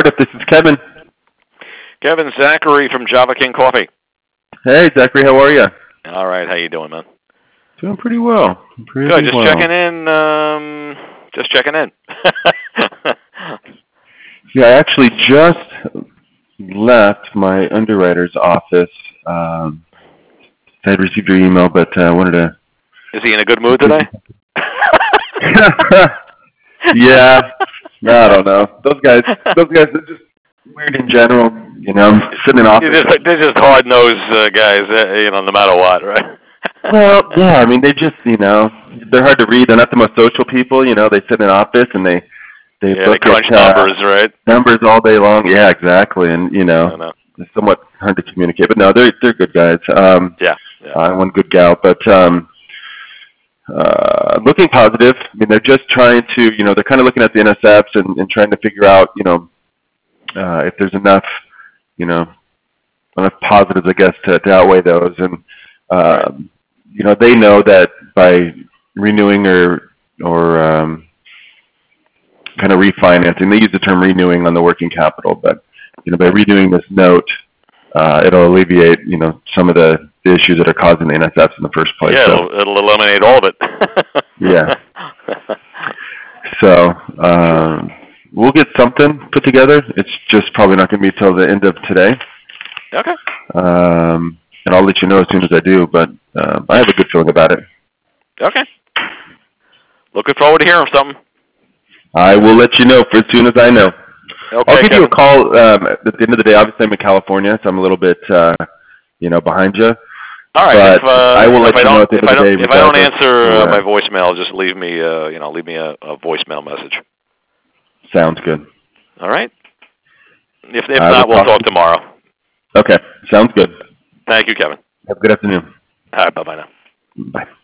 Cardiff. This is Kevin. Kevin, Zachary from Java King Coffee. Hey, Zachary. How are you? All right. How you doing, man? Doing pretty well. Good. Just checking in. Just checking in. Yeah, I actually just left my underwriter's office. I had received your email, but I wanted to... Is he in a good mood today? Yeah. No, I don't know. Those guys are just weird in general, you know, sitting in office. They're just hard-nosed guys, no matter what, right? Well, yeah, I mean, they just, they're hard to read. They're not the most social people, they sit in off and they look crunch at numbers, right? Numbers all day long. Yeah, exactly. And, it's somewhat hard to communicate. But no, they're good guys. Yeah. One good gal. But looking positive. I mean, they're just trying to, they're kind of looking at the NSFs and trying to figure out, if there's enough, enough positives, I guess, to outweigh those. And, they know that by renewing or kind of refinancing, they use the term renewing on the working capital, but, by renewing this note, it'll alleviate, some of the issues that are causing the NSFs in the first place. Yeah, so, it'll eliminate all of it. Yeah. So, we'll get something put together. It's just probably not going to be till the end of today. Okay. And I'll let you know as soon as I do, but I have a good feeling about it. Okay. Looking forward to hearing something. I will let you know as soon as I know. Okay, I'll give Kevin. you a call at the end of the day. Obviously, I'm in California, so I'm a little bit, behind you. All right. But I will let you know at the end of the day. If I don't answer my voicemail, just leave me, leave me a voicemail message. Sounds good. All right. If not, we'll talk tomorrow. Okay. Sounds good. Thank you, Kevin. Have a good afternoon. All right. Bye-bye now. Bye.